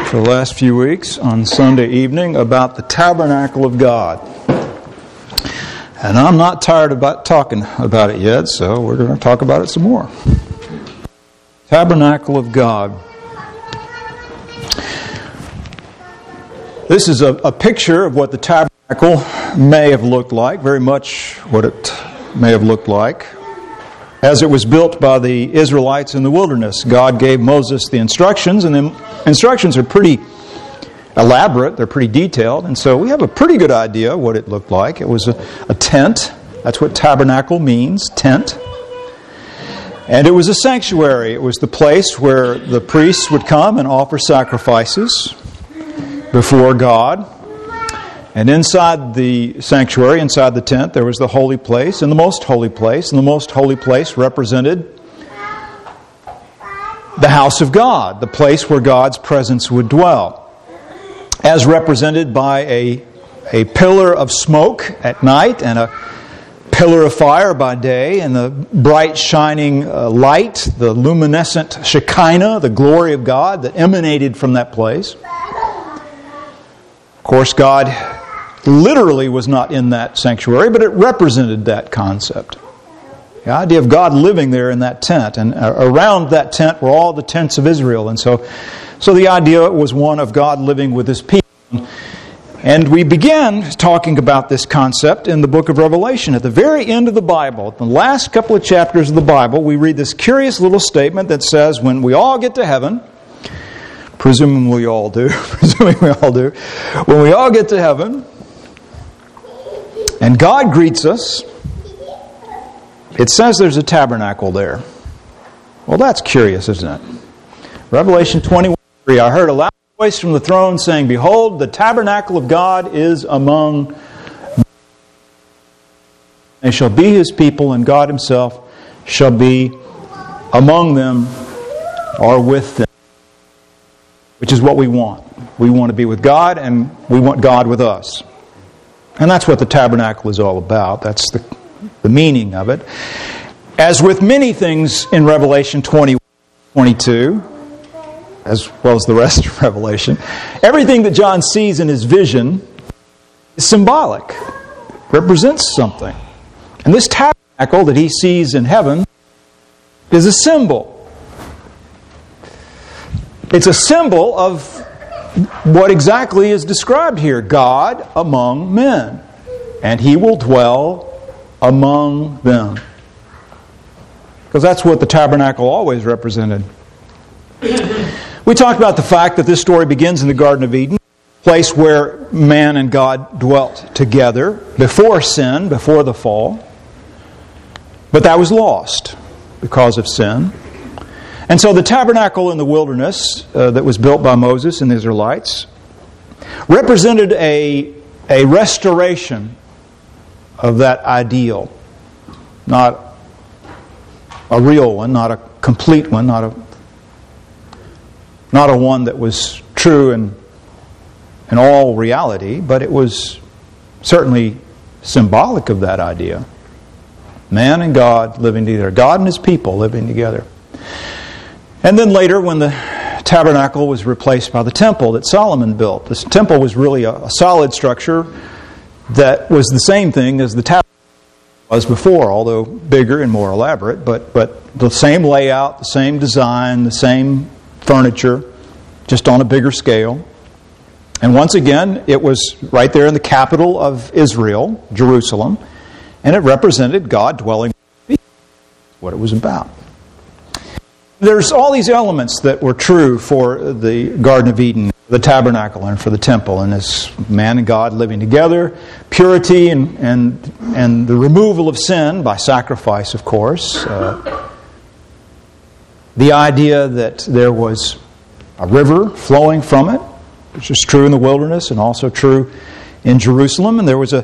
for the last few weeks on Sunday evening about the tabernacle of God. And I'm not tired about talking about it yet, so we're going to talk about it some more. Tabernacle of God. This is a picture of what the tabernacle may have looked like, very much what it may have looked like. As it was built by the Israelites in the wilderness, God gave Moses the instructions, and the instructions are pretty elaborate, they're pretty detailed, and so we have a pretty good idea what it looked like. It was a tent. That's what tabernacle means, tent. And it was a sanctuary. It was the place where the priests would come and offer sacrifices before God. And inside the sanctuary, inside the tent, there was the holy place and the most holy place. And the most holy place represented the house of God, the place where God's presence would dwell, as represented by a pillar of smoke at night and a pillar of fire by day, and the bright shining light, the luminescent Shekinah, the glory of God that emanated from that place. Of course, God literally was not in that sanctuary, but it represented that concept. The idea of God living there in that tent, and around that tent were all the tents of Israel. And so the idea was one of God living with His people. And we began talking about this concept in the book of Revelation. At the very end of the Bible, the last couple of chapters of the Bible, we read this curious little statement that says, when we all get to heaven, presuming we all do, when we all get to heaven, and God greets us, it says there's a tabernacle there. Well, that's curious, isn't it? Revelation 21:3, I heard a loud voice from the throne saying, "Behold, the tabernacle of God is among them. They shall be His people, and God Himself shall be among them," or with them. Which is what we want. We want to be with God, and we want God with us. And that's what the tabernacle is all about. That's the meaning of it. As with many things in Revelation 22, as well as the rest of Revelation, everything that John sees in his vision is symbolic, represents something. And this tabernacle that he sees in heaven is a symbol. It's a symbol of what exactly is described here. God among men. And He will dwell among them. Because that's what the tabernacle always represented. We talked about the fact that this story begins in the Garden of Eden, a place where man and God dwelt together before sin, before the fall. But that was lost because of sin. And so the tabernacle in the wilderness that was built by Moses and the Israelites represented a restoration of that ideal. Not a real one, not a complete one, not a one that was true in all reality, but it was certainly symbolic of that idea. Man and God living together. God and His people living together. And then later, when the tabernacle was replaced by the temple that Solomon built, this temple was really a solid structure that was the same thing as the tabernacle was before, although bigger and more elaborate, but the same layout, the same design, the same furniture, just on a bigger scale. And once again, it was right there in the capital of Israel, Jerusalem, and it represented God dwelling with people, what it was about. There's all these elements that were true for the Garden of Eden, the tabernacle, and for the temple, and this man and God living together, purity and the removal of sin by sacrifice, of course. The idea that there was a river flowing from it, which is true in the wilderness and also true in Jerusalem, and there was an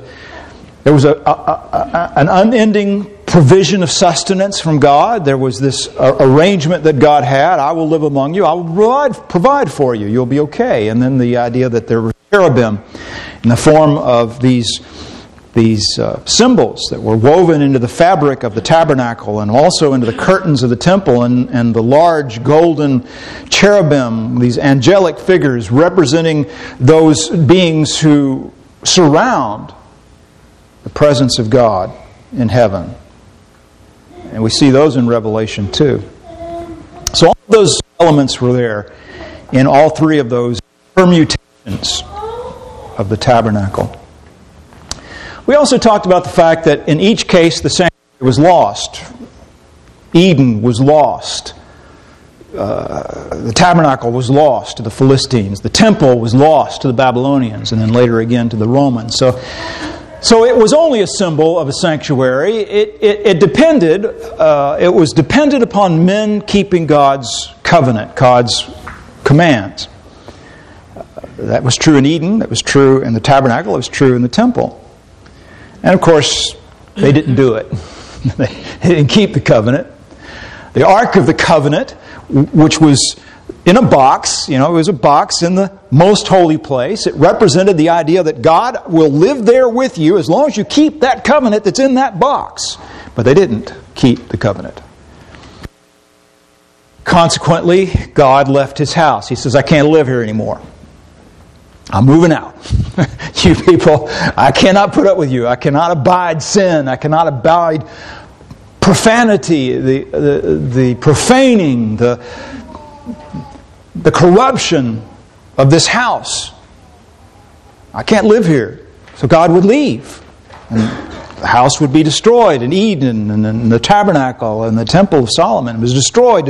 unending provision of sustenance from God. There was this arrangement that God had. I will live among you. I will provide for you. You'll be okay. And then the idea that there were cherubim in the form of these symbols that were woven into the fabric of the tabernacle and also into the curtains of the temple, and the large golden cherubim, these angelic figures representing those beings who surround the presence of God in heaven. And we see those in Revelation 2. So all of those elements were there in all three of those permutations of the tabernacle. We also talked about the fact that in each case the sanctuary was lost. Eden was lost. The tabernacle was lost to the Philistines. The temple was lost to the Babylonians, and then later again to the Romans. So it was only a symbol of a sanctuary. It was dependent upon men keeping God's covenant, God's commands. That was true in Eden. That was true in the tabernacle. It was true in the temple. And of course, they didn't do it. They didn't keep the covenant. The Ark of the Covenant, which was in a box, it was a box in the most holy place. It represented the idea that God will live there with you as long as you keep that covenant that's in that box. But they didn't keep the covenant. Consequently, God left His house. He says, I can't live here anymore. I'm moving out. You people, I cannot put up with you. I cannot abide sin. I cannot abide profanity, the profaning, the corruption of this house. I can't live here. So God would leave. And the house would be destroyed in Eden, and the tabernacle and the temple of Solomon was destroyed.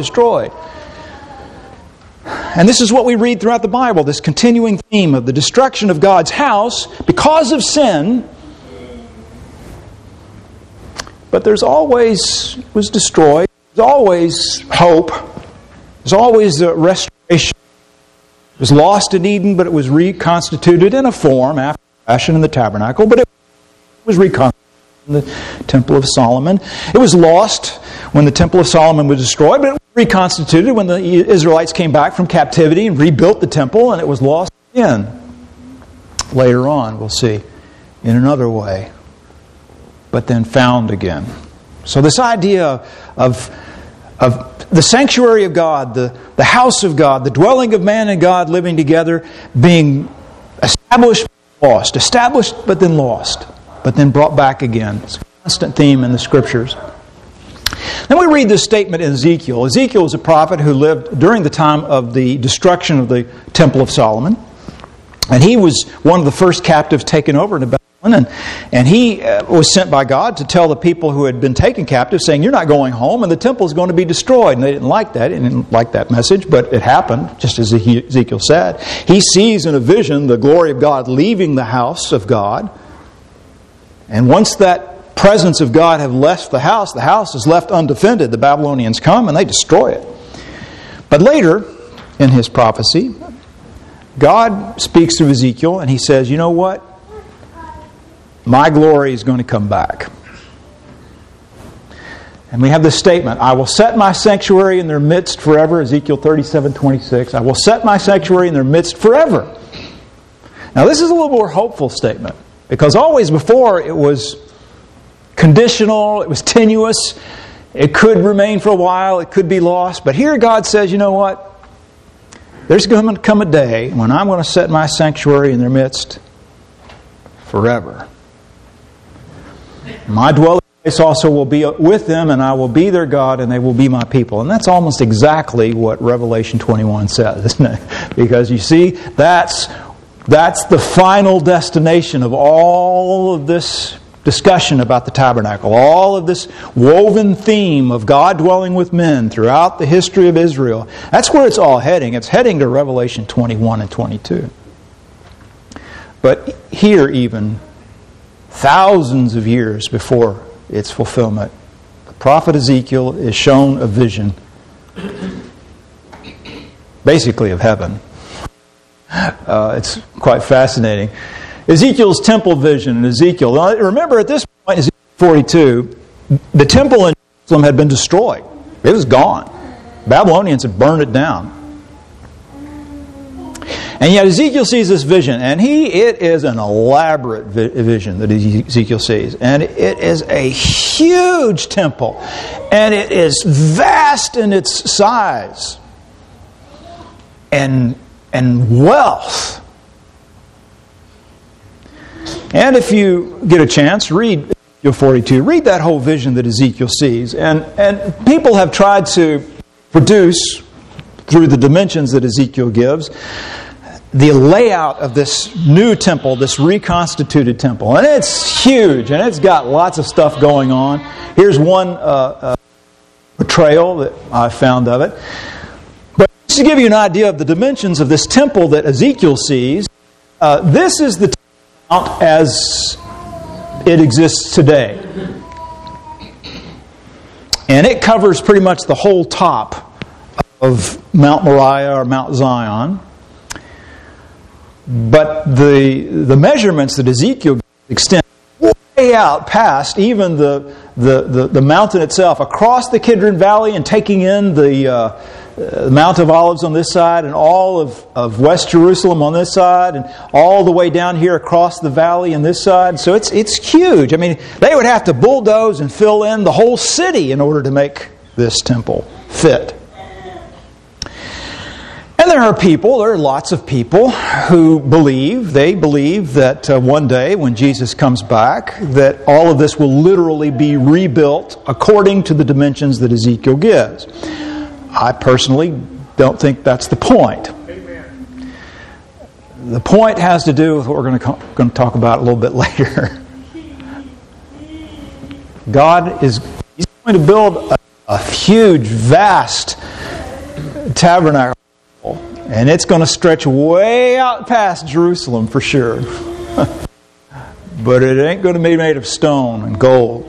And this is what we read throughout the Bible, this continuing theme of the destruction of God's house because of sin. But there's always, was destroyed, there's always hope, there's always a restoration. It was lost in Eden, but it was reconstituted in a form after fashion in the tabernacle, but it was reconstituted in the Temple of Solomon. It was lost when the Temple of Solomon was destroyed, but it was reconstituted when the Israelites came back from captivity and rebuilt the temple, and it was lost again. Later on, we'll see, in another way, but then found again. So this idea of the sanctuary of God, the house of God, the dwelling of man and God living together, being established, lost, established but then lost, but then brought back again. It's a constant theme in the Scriptures. Then we read this statement in Ezekiel. Ezekiel was a prophet who lived during the time of the destruction of the Temple of Solomon. And he was one of the first captives taken over into Babylon. And he was sent by God to tell the people who had been taken captive, saying, you're not going home and the temple is going to be destroyed. And they didn't like that. They didn't like that message, but it happened, just as Ezekiel said. He sees in a vision the glory of God leaving the house of God. And once that presence of God have left the house is left undefended. The Babylonians come and they destroy it. But later, in his prophecy, God speaks to Ezekiel and He says, you know what? My glory is going to come back. And we have this statement, I will set my sanctuary in their midst forever, Ezekiel 37:26. I will set my sanctuary in their midst forever. Now this is a little more hopeful statement, because always before it was conditional, it was tenuous, it could remain for a while, it could be lost. But here God says, you know what? There's going to come a day when I'm going to set my sanctuary in their midst forever. My dwelling place also will be with them, and I will be their God, and they will be my people. And that's almost exactly what Revelation 21 says, isn't it? Because you see, that's the final destination of all of this discussion about the tabernacle, all of this woven theme of God dwelling with men throughout the history of Israel. That's where it's all heading. It's heading to Revelation 21 and 22. But here even, thousands of years before its fulfillment, the prophet Ezekiel is shown a vision, basically of heaven. It's quite fascinating. Ezekiel's temple vision in Ezekiel. Now, remember, at this point, Ezekiel 42, the temple in Jerusalem had been destroyed. It was gone. Babylonians had burned it down. And yet Ezekiel sees this vision, and it is an elaborate vision that Ezekiel sees. And it is a huge temple, and it is vast in its size and wealth. And if you get a chance, read Ezekiel 42. Read that whole vision that Ezekiel sees. And people have tried to produce, through the dimensions that Ezekiel gives, the layout of this new temple, this reconstituted temple. And it's huge, and it's got lots of stuff going on. Here's one portrayal that I found of it. But just to give you an idea of the dimensions of this temple that Ezekiel sees, this is the temple as it exists today. And it covers pretty much the whole top of Mount Moriah or Mount Zion. But the measurements that Ezekiel extend way out past even the mountain itself, across the Kidron Valley and taking in the Mount of Olives on this side and all of West Jerusalem on this side and all the way down here across the valley on this side. So it's huge. I mean, they would have to bulldoze and fill in the whole city in order to make this temple fit. And there are lots of people who believe that one day when Jesus comes back, that all of this will literally be rebuilt according to the dimensions that Ezekiel gives. I personally don't think that's the point. Amen. The point has to do with what we're going to talk about a little bit later. He's going to build a huge, vast tabernacle. And it's going to stretch way out past Jerusalem for sure. But it ain't going to be made of stone and gold.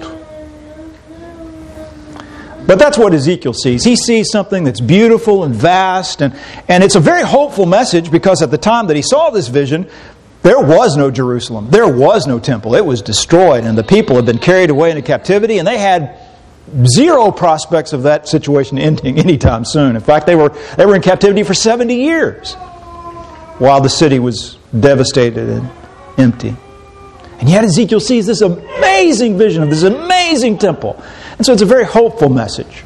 But that's what Ezekiel sees. He sees something that's beautiful and vast. And it's a very hopeful message, because at the time that he saw this vision, there was no Jerusalem. There was no temple. It was destroyed. And the people had been carried away into captivity. And they had zero prospects of that situation ending anytime soon. In fact, they were in captivity for 70 years while the city was devastated and empty. And yet Ezekiel sees this amazing vision of this amazing temple. And so it's a very hopeful message.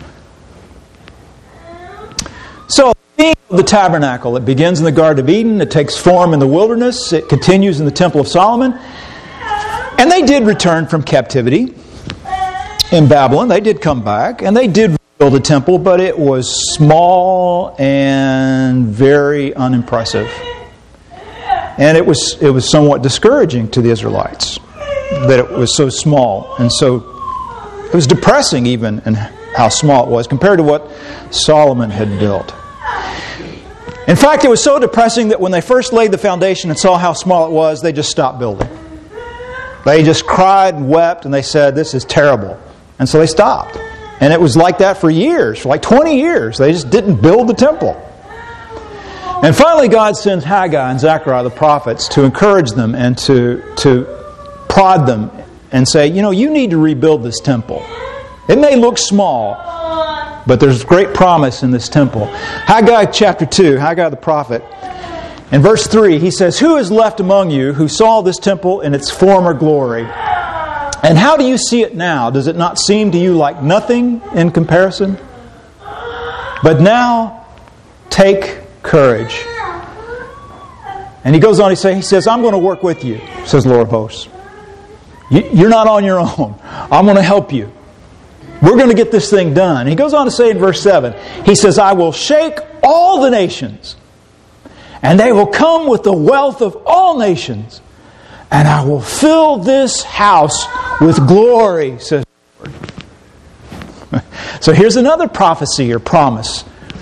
So the theme of the tabernacle, it begins in the Garden of Eden, it takes form in the wilderness, it continues in the Temple of Solomon. And they did return from captivity in Babylon. They did come back, and they did build a temple, but it was small and very unimpressive. And it was somewhat discouraging to the Israelites that it was so small, and so it was depressing even in how small it was compared to what Solomon had built. In fact, it was so depressing that when they first laid the foundation and saw how small it was, they just stopped building. They just cried and wept, and they said, "This is terrible." And so they stopped. And it was like that for years, for like 20 years. They just didn't build the temple. And finally God sends Haggai and Zechariah, the prophets, to encourage them and to prod them and say, you need to rebuild this temple. It may look small, but there's great promise in this temple. Haggai chapter 2, Haggai the prophet, in verse 3, he says, "Who is left among you who saw this temple in its former glory? And how do you see it now? Does it not seem to you like nothing in comparison? But now, take courage." And he goes on, he says, "I'm going to work with you," says the Lord of hosts. You're not on your own. I'm going to help you. We're going to get this thing done. He goes on to say in verse 7, he says, "I will shake all the nations, and they will come with the wealth of all nations. And I will fill this house with glory," says the Lord. So here's another prophecy or promise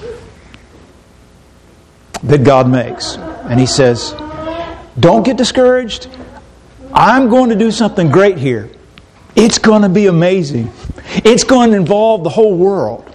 that God makes. And he says, don't get discouraged. I'm going to do something great here. It's going to be amazing. It's going to involve the whole world.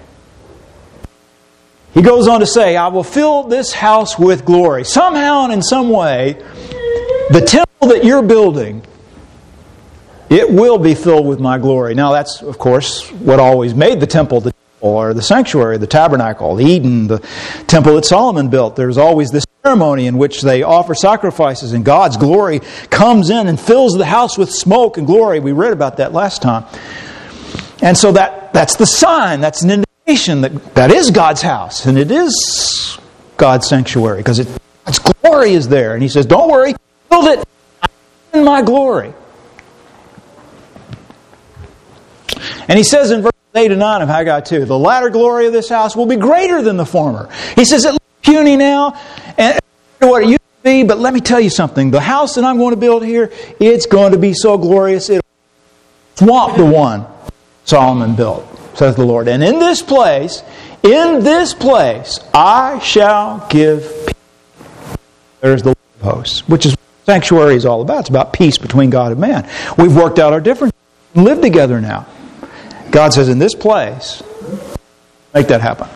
He goes on to say, "I will fill this house with glory." Somehow and in some way, the temple that you're building, it will be filled with my glory. Now that's, of course, what always made the temple the or the sanctuary, the tabernacle, Eden, the temple that Solomon built. There's always this ceremony in which they offer sacrifices and God's glory comes in and fills the house with smoke and glory. We read about that last time. And so that's the sign, that's an indication that is God's house and it is God's sanctuary because God's glory is there. And He says, don't worry, build it in my glory. And He says in verse 8 and 9 of Haggai 2, the latter glory of this house will be greater than the former. He says, it looks puny now, and what it used to be, but let me tell you something. The house that I'm going to build here, it's going to be so glorious, it'll swamp the one Solomon built, says the Lord. And in this place, I shall give peace. There's the Lord of hosts, which is what sanctuary is all about. It's about peace between God and man. We've worked out our differences and live together now. God says, in this place, make that happen.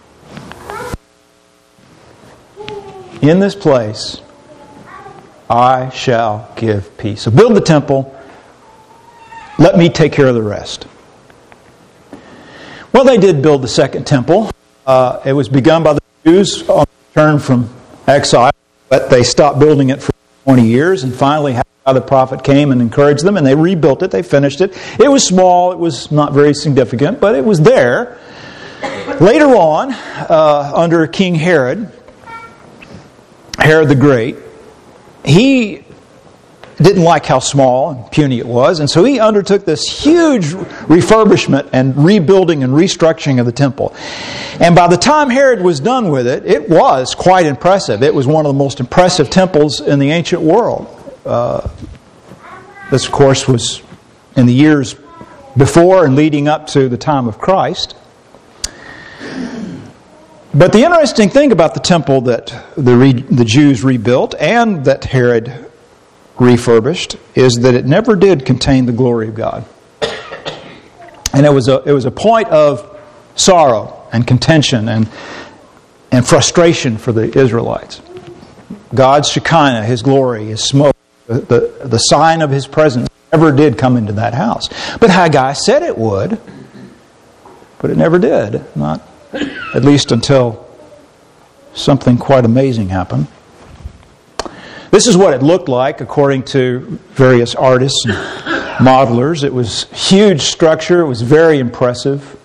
In this place, I shall give peace. So build the temple. Let me take care of the rest. Well, they did build the second temple. It was begun by the Jews on return from exile, but they stopped building it for 20 years, and finally the prophet came and encouraged them, and they rebuilt it. They finished it. It was small. It was not very significant, but it was there. Later on, under King Herod the Great, he didn't like how small and puny it was, and so he undertook this huge refurbishment and rebuilding and restructuring of the temple. And by the time Herod was done with it, it was quite impressive. It was one of the most impressive temples in the ancient world. This, of course, was in the years before and leading up to the time of Christ. But the interesting thing about the temple that the Jews rebuilt and that Herod refurbished is that it never did contain the glory of God. And it was a point of sorrow and contention and frustration for the Israelites. God's Shekinah, His glory, His smoke, the sign of His presence never did come into that house. But Haggai said it would, but it never did. Not at least until something quite amazing happened. This is what it looked like according to various artists and modelers. It was a huge structure. It was very impressive.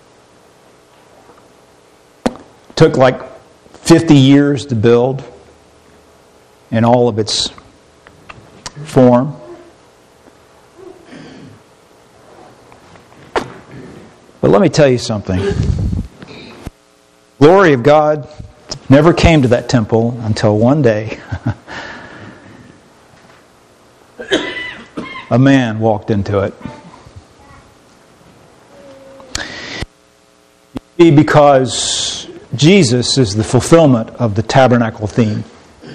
It took like 50 years to build in all of its form. But let me tell you something. The glory of God never came to that temple until one day a man walked into it. Because Jesus is the fulfillment of the tabernacle theme.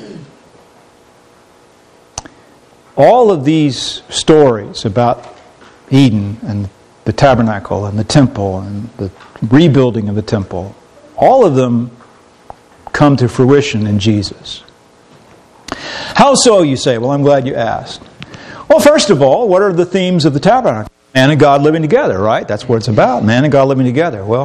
All of these stories about Eden and the tabernacle and the temple and the rebuilding of the temple, all of them come to fruition in Jesus. How so, you say? Well, I'm glad you asked. Well, first of all, what are the themes of the tabernacle? Man and God living together, right? That's what it's about. Man and God living together. Well,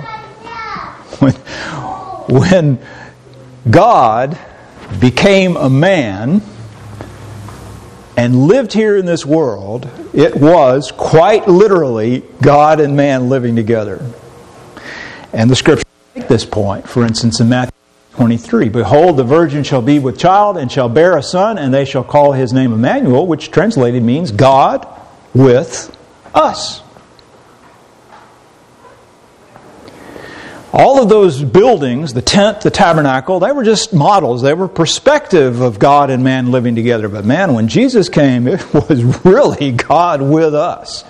when God became a man and lived here in this world, it was quite literally God and man living together. And the Scriptures make this point. For instance, in Matthew 23, behold, the virgin shall be with child and shall bear a son, and they shall call his name Emmanuel, which translated means God with us. All of those buildings, the tent, the tabernacle, they were just models. They were perspective of God and man living together. But man, when Jesus came, it was really God with us.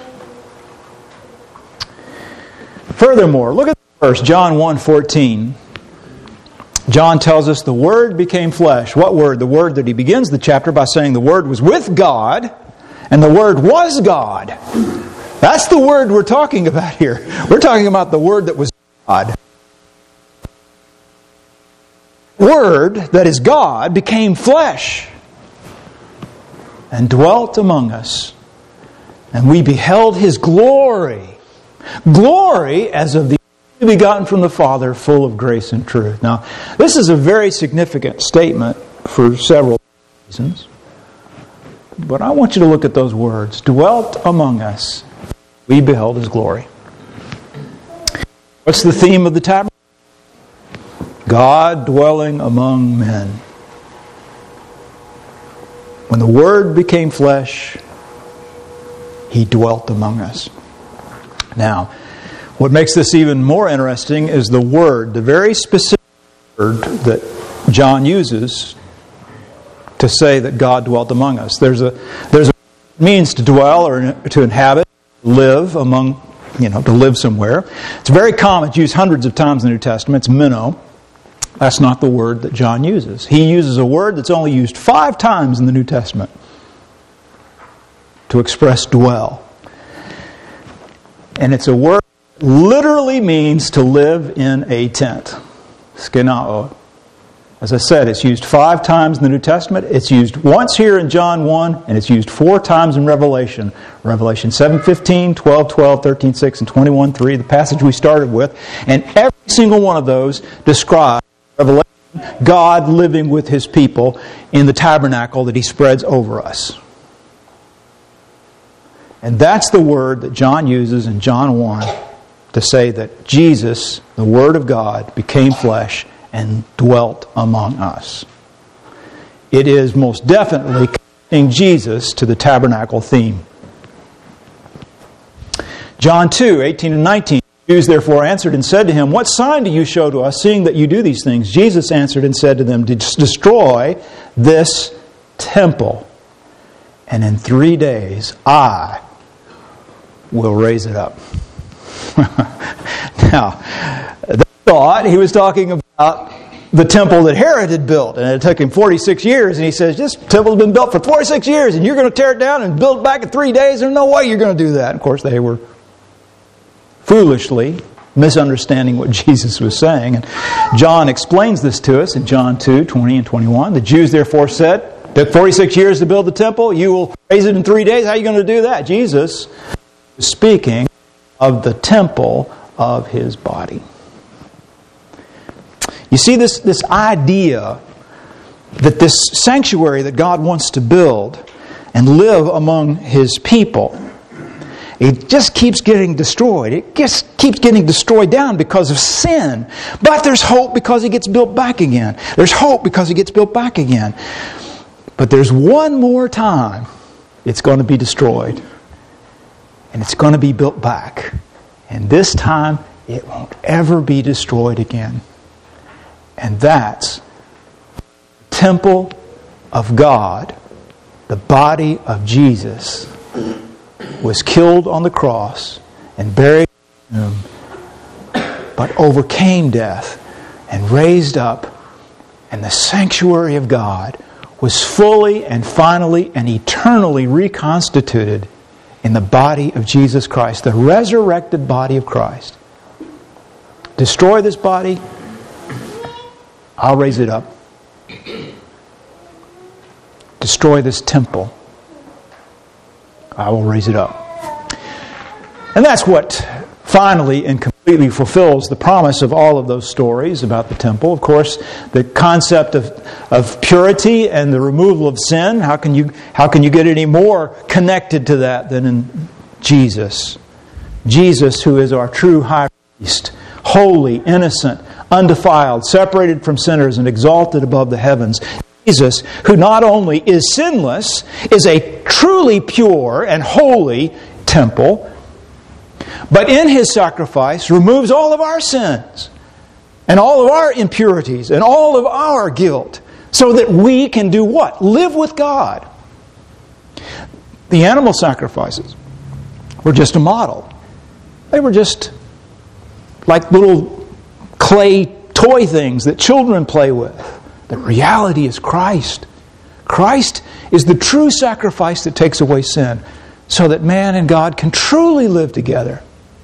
Furthermore, look at the verse, John 1:14. John tells us the Word became flesh. What Word? The Word that he begins the chapter by saying the Word was with God, and the Word was God. That's the Word we're talking about here. We're talking about the Word that was God. Word that is God became flesh and dwelt among us, and we beheld His glory. Glory as of the begotten from the Father, full of grace and truth. Now, this is a very significant statement for several reasons. But I want you to look at those words. Dwelt among us, we beheld His glory. What's the theme of the tabernacle? God dwelling among men. When the Word became flesh, He dwelt among us. Now, what makes this even more interesting is the word, the very specific word that John uses to say that God dwelt among us. There's a means to dwell or to inhabit, live among, to live somewhere. It's very common. It's used hundreds of times in the New Testament. It's meno. That's not the word that John uses. He uses a word that's only used 5 times in the New Testament to express dwell. And it's a word that literally means to live in a tent. Skenao. As I said, it's used 5 times in the New Testament. It's used once here in John 1, and it's used 4 times in Revelation. Revelation 7:15, 12:12, 13:6, and 21:3, the passage we started with. And every single one of those describes Revelation, God living with His people in the tabernacle that He spreads over us. And that's the word that John uses in John 1 to say that Jesus, the Word of God, became flesh and dwelt among us. It is most definitely connecting Jesus to the tabernacle theme. John 2, 18 and 19. The Jews therefore answered and said to Him, "What sign do you show to us, seeing that you do these things?" Jesus answered and said to them, "Destroy this temple, and in 3 days I will raise it up." Now, they thought He was talking about the temple that Herod had built, and it took him 46 years, and He says, "This temple's been built for 46 years, and you're going to tear it down and build it back in 3 days? There's no way you're going to do that." Of course, they were foolishly misunderstanding what Jesus was saying. And John explains this to us in John 2, 20 and 21. The Jews therefore said, "It took 46 years to build the temple. You will raise it in 3 days. How are you going to do that?" Jesus was speaking of the temple of His body. You see, this idea that this sanctuary that God wants to build and live among His people, it just keeps getting destroyed. It just keeps getting destroyed down because of sin. But there's hope because it gets built back again. There's hope because it gets built back again. But there's one more time it's going to be destroyed. And it's going to be built back. And this time it won't ever be destroyed again. And that's the temple of God, the body of Jesus, was killed on the cross and buried in the tomb, but overcame death and raised up, and the sanctuary of God was fully and finally and eternally reconstituted in the body of Jesus Christ, the resurrected body of Christ. Destroy this body, I'll raise it up. Destroy this temple, I will raise it up. And that's what finally and completely fulfills the promise of all of those stories about the temple. Of course, the concept of purity and the removal of sin, how can you get any more connected to that than in Jesus? Jesus, who is our true high priest, holy, innocent, undefiled, separated from sinners and exalted above the heavens. Jesus, who not only is sinless, is a truly pure and holy temple, but in His sacrifice removes all of our sins and all of our impurities and all of our guilt so that we can do what? Live with God. The animal sacrifices were just a model. They were just like little clay toy things that children play with. The reality is Christ. Christ is the true sacrifice that takes away sin so that man and God can truly live together.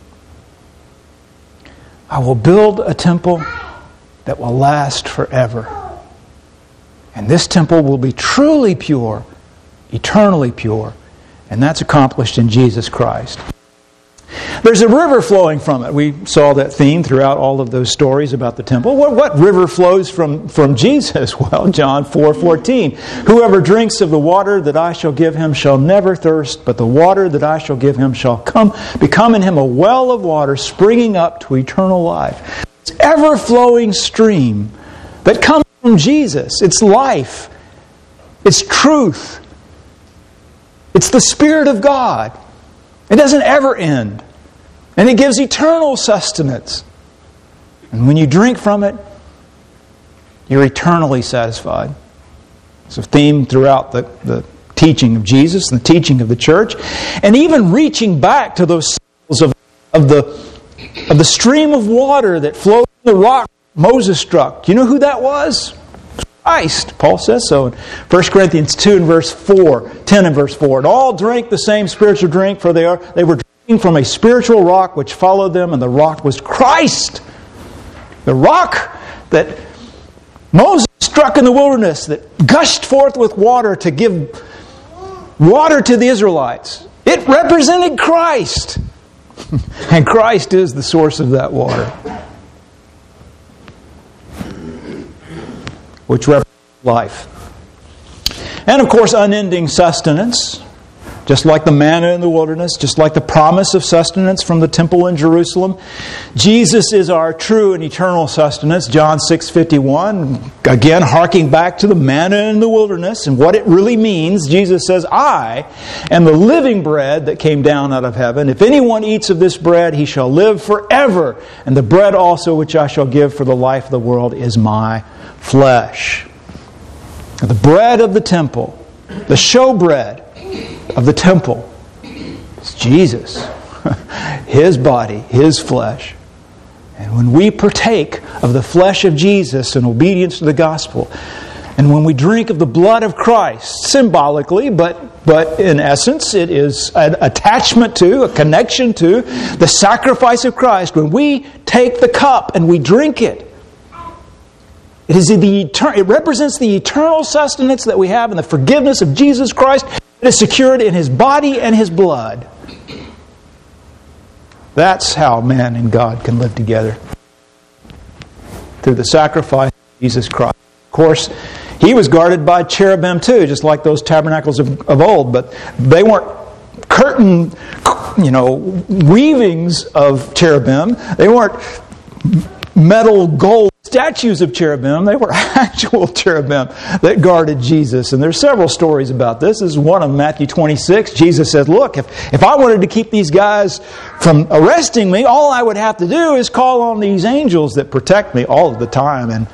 I will build a temple that will last forever. And this temple will be truly pure, eternally pure. And that's accomplished in Jesus Christ. There's a river flowing from it. We saw that theme throughout all of those stories about the temple. What river flows from Jesus? Well, John 4:14. Whoever drinks of the water that I shall give him shall never thirst, but the water that I shall give him shall become in him a well of water springing up to eternal life. It's ever-flowing stream that comes from Jesus. It's life. It's truth. It's the Spirit of God. It doesn't ever end. And it gives eternal sustenance. And when you drink from it, you're eternally satisfied. It's a theme throughout the teaching of Jesus and the teaching of the church. And even reaching back to those symbols of the stream of water that flowed from the rock Moses struck. Do you know who that was? Christ. Paul says so in 1 Corinthians 2 and verse 4, 10 and verse 4. And all drank the same spiritual drink, for they were drinking from a spiritual rock which followed them, and the rock was Christ. The rock that Moses struck in the wilderness, that gushed forth with water to give water to the Israelites. It represented Christ. And Christ is the source of that water, which represents life. And of course, unending sustenance, just like the manna in the wilderness, just like the promise of sustenance from the temple in Jerusalem. Jesus is our true and eternal sustenance. John 6:51, again, harking back to the manna in the wilderness and what it really means. Jesus says, I am the living bread that came down out of heaven. If anyone eats of this bread, he shall live forever. And the bread also which I shall give for the life of the world is my flesh. The bread of the temple, the showbread of the temple, is Jesus. His body, His flesh. And when we partake of the flesh of Jesus in obedience to the gospel, and when we drink of the blood of Christ, symbolically, but in essence, it is an attachment to, a connection to the sacrifice of Christ. When we take the cup and we drink it, it represents the eternal sustenance that we have in the forgiveness of Jesus Christ that is secured in His body and His blood. That's how man and God can live together. Through the sacrifice of Jesus Christ. Of course, He was guarded by cherubim too, just like those tabernacles of old, but they weren't curtain, weavings of cherubim. They weren't metal gold statues of cherubim. They were actual cherubim that guarded Jesus. And there's several stories about this. This is one of Matthew 26. Jesus said, look, if I wanted to keep these guys from arresting me, all I would have to do is call on these angels that protect me all of the time. And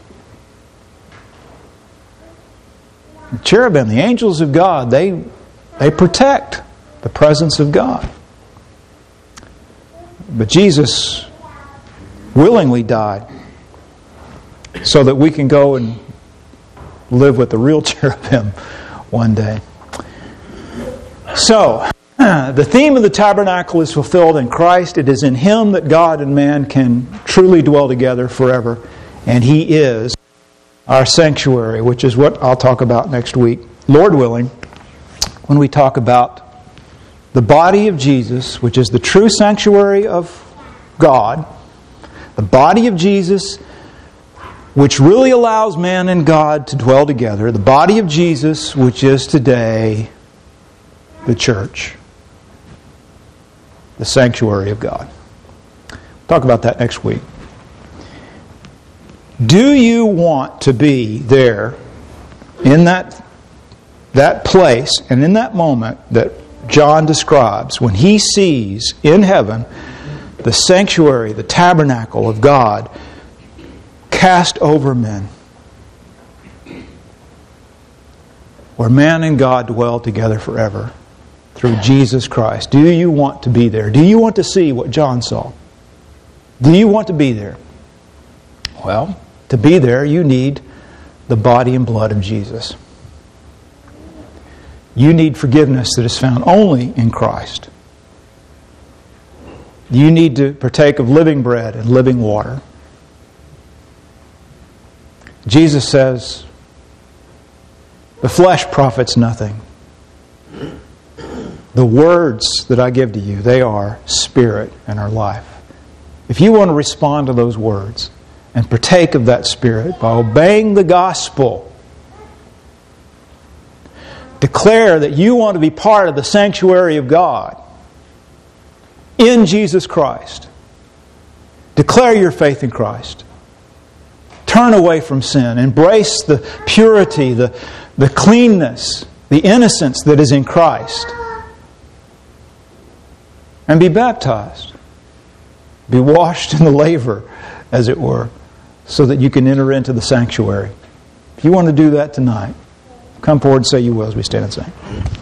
cherubim, the angels of God, they protect the presence of God. But Jesus willingly died so that we can go and live with the real cherubim one day. So, the theme of the tabernacle is fulfilled in Christ. It is in Him that God and man can truly dwell together forever. And He is our sanctuary, which is what I'll talk about next week, Lord willing, when we talk about the body of Jesus, which is the true sanctuary of God, the body of Jesus, which really allows man and God to dwell together. The body of Jesus, which is today the church. The sanctuary of God. We'll talk about that next week. Do you want to be there in that place and in that moment that John describes when he sees in heaven the sanctuary, the tabernacle of God cast over men, where man and God dwell together forever through Jesus Christ? Do you want to be there? Do you want to see what John saw? Do you want to be there? Well, to be there, you need the body and blood of Jesus. You need forgiveness that is found only in Christ. You need to partake of living bread and living water. Jesus says, the flesh profits nothing. The words that I give to you, they are spirit and are life. If you want to respond to those words and partake of that spirit by obeying the gospel, declare that you want to be part of the sanctuary of God in Jesus Christ. Declare your faith in Christ. Turn away from sin. Embrace the purity, the cleanness, the innocence that is in Christ. And be baptized. Be washed in the laver, as it were, so that you can enter into the sanctuary. If you want to do that tonight, come forward and say you will as we stand and sing.